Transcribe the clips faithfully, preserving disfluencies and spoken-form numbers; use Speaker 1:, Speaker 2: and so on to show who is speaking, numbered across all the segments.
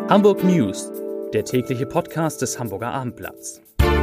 Speaker 1: Hamburg News, der tägliche Podcast des Hamburger Abendblatts.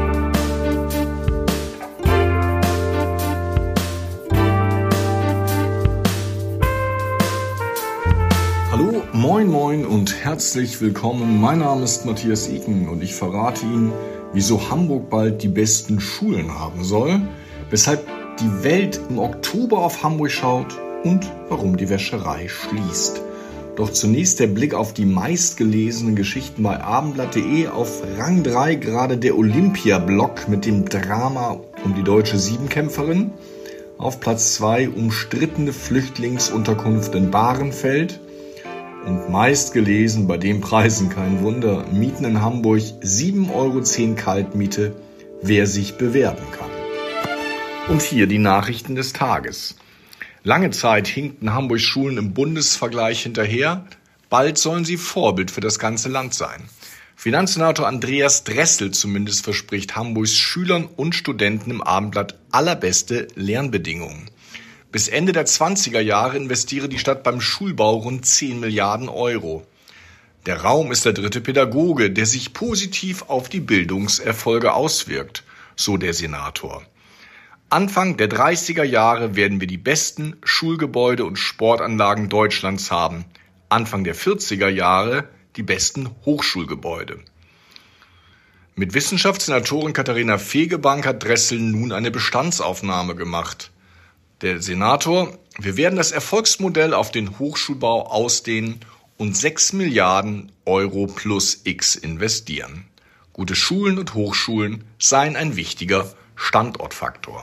Speaker 2: Hallo, moin moin und herzlich willkommen. Mein Name ist Matthias Iken und ich verrate Ihnen, wieso Hamburg bald die besten Schulen haben soll, weshalb die Welt im Oktober auf Hamburg schaut und warum die Wäscherei schließt. Doch zunächst der Blick auf die meistgelesenen Geschichten bei abendblatt punkt de. Auf Rang drei gerade der Olympia-Blog mit dem Drama um die deutsche Siebenkämpferin. Auf Platz zwei umstrittene Flüchtlingsunterkunft in Bahrenfeld. Und meistgelesen, bei den Preisen kein Wunder, Mieten in Hamburg sieben Euro zehn Kaltmiete, wer sich bewerben kann. Und hier die Nachrichten des Tages. Lange Zeit hinkten Hamburgs Schulen im Bundesvergleich hinterher. Bald sollen sie Vorbild für das ganze Land sein. Finanzsenator Andreas Dressel zumindest verspricht Hamburgs Schülern und Studenten im Abendblatt allerbeste Lernbedingungen. Bis Ende der zwanziger Jahre investiere die Stadt beim Schulbau rund zehn Milliarden Euro. Der Raum ist der dritte Pädagoge, der sich positiv auf die Bildungserfolge auswirkt, so der Senator. Anfang der dreißiger Jahre werden wir die besten Schulgebäude und Sportanlagen Deutschlands haben. Anfang der vierziger Jahre die besten Hochschulgebäude. Mit Wissenschaftssenatorin Katharina Fegebank hat Dressel nun eine Bestandsaufnahme gemacht. Der Senator: Wir werden das Erfolgsmodell auf den Hochschulbau ausdehnen und sechs Milliarden Euro plus X investieren. Gute Schulen und Hochschulen seien ein wichtiger Standortfaktor.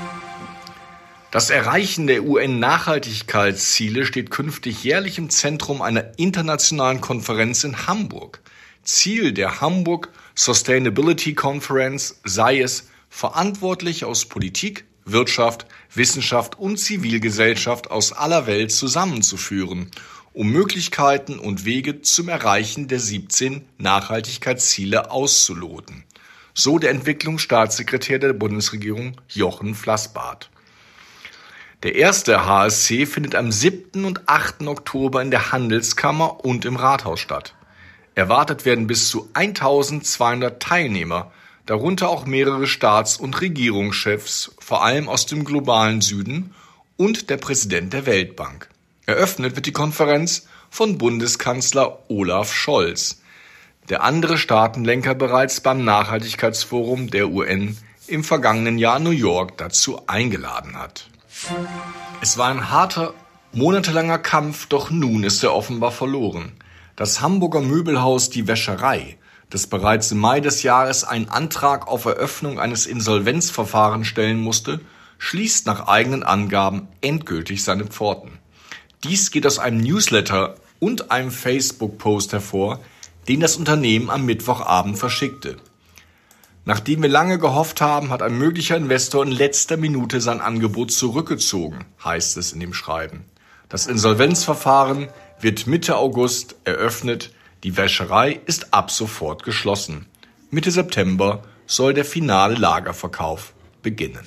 Speaker 2: Das Erreichen der U N-Nachhaltigkeitsziele steht künftig jährlich im Zentrum einer internationalen Konferenz in Hamburg. Ziel der Hamburg Sustainability Conference sei es, Verantwortliche aus Politik, Wirtschaft, Wissenschaft und Zivilgesellschaft aus aller Welt zusammenzuführen, um Möglichkeiten und Wege zum Erreichen der siebzehn Nachhaltigkeitsziele auszuloten. So der Entwicklungsstaatssekretär der Bundesregierung Jochen Flassbart. Der erste H S C findet am siebten und achten Oktober in der Handelskammer und im Rathaus statt. Erwartet werden bis zu eintausendzweihundert Teilnehmer, darunter auch mehrere Staats- und Regierungschefs, vor allem aus dem globalen Süden, und der Präsident der Weltbank. Eröffnet wird die Konferenz von Bundeskanzler Olaf Scholz, der andere Staatenlenker bereits beim Nachhaltigkeitsforum der U N im vergangenen Jahr in New York dazu eingeladen hat. Es war ein harter, monatelanger Kampf, doch nun ist er offenbar verloren. Das Hamburger Möbelhaus Die Wäscherei, das bereits im Mai des Jahres einen Antrag auf Eröffnung eines Insolvenzverfahrens stellen musste, schließt nach eigenen Angaben endgültig seine Pforten. Dies geht aus einem Newsletter und einem Facebook-Post hervor, den das Unternehmen am Mittwochabend verschickte. Nachdem wir lange gehofft haben, hat ein möglicher Investor in letzter Minute sein Angebot zurückgezogen, heißt es in dem Schreiben. Das Insolvenzverfahren wird Mitte August eröffnet, die Wäscherei ist ab sofort geschlossen. Mitte September soll der finale Lagerverkauf beginnen.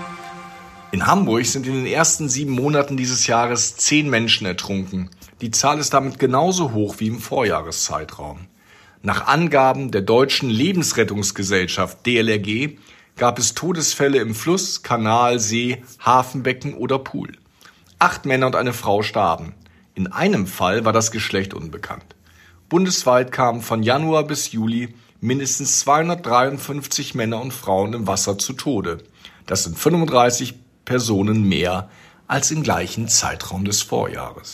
Speaker 2: In Hamburg sind in den ersten sieben Monaten dieses Jahres zehn Menschen ertrunken. Die Zahl ist damit genauso hoch wie im Vorjahreszeitraum. Nach Angaben der Deutschen Lebensrettungsgesellschaft D L R G gab es Todesfälle im Fluss, Kanal, See, Hafenbecken oder Pool. Acht Männer und eine Frau starben. In einem Fall war das Geschlecht unbekannt. Bundesweit kamen von Januar bis Juli mindestens zweihundertdreiundfünfzig Männer und Frauen im Wasser zu Tode. Das sind fünfunddreißig Personen mehr als im gleichen Zeitraum des Vorjahres.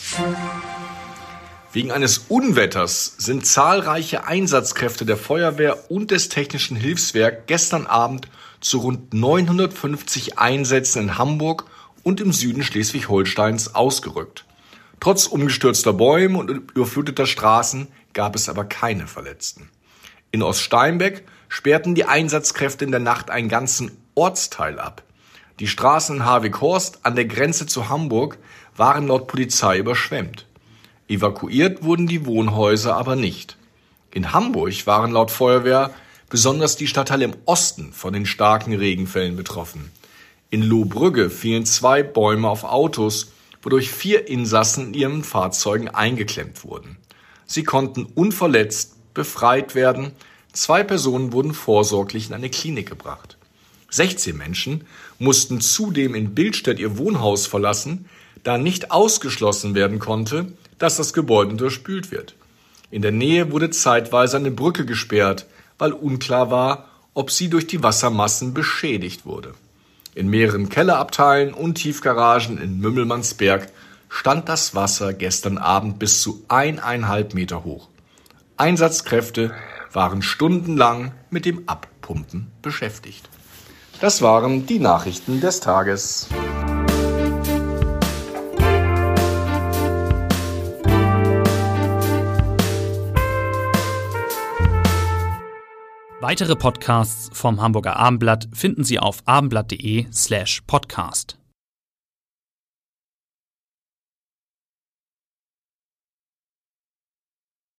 Speaker 2: Wegen eines Unwetters sind zahlreiche Einsatzkräfte der Feuerwehr und des Technischen Hilfswerks gestern Abend zu rund neunhundertfünfzig Einsätzen in Hamburg und im Süden Schleswig-Holsteins ausgerückt. Trotz umgestürzter Bäume und überfluteter Straßen gab es aber keine Verletzten. In Oststeinbeck sperrten die Einsatzkräfte in der Nacht einen ganzen Ortsteil ab. Die Straßen in Havikhorst an der Grenze zu Hamburg waren laut Polizei überschwemmt. Evakuiert wurden die Wohnhäuser aber nicht. In Hamburg waren laut Feuerwehr besonders die Stadtteile im Osten von den starken Regenfällen betroffen. In Lohbrügge fielen zwei Bäume auf Autos, wodurch vier Insassen in ihren Fahrzeugen eingeklemmt wurden. Sie konnten unverletzt befreit werden. Zwei Personen wurden vorsorglich in eine Klinik gebracht. sechzehn Menschen mussten zudem in Billstedt ihr Wohnhaus verlassen, da nicht ausgeschlossen werden konnte, dass das Gebäude unterspült wird. In der Nähe wurde zeitweise eine Brücke gesperrt, weil unklar war, ob sie durch die Wassermassen beschädigt wurde. In mehreren Kellerabteilen und Tiefgaragen in Mümmelmannsberg stand das Wasser gestern Abend bis zu eineinhalb Meter hoch. Einsatzkräfte waren stundenlang mit dem Abpumpen beschäftigt. Das waren die Nachrichten des Tages.
Speaker 1: Weitere Podcasts vom Hamburger Abendblatt finden Sie auf abendblatt punkt de slash podcast.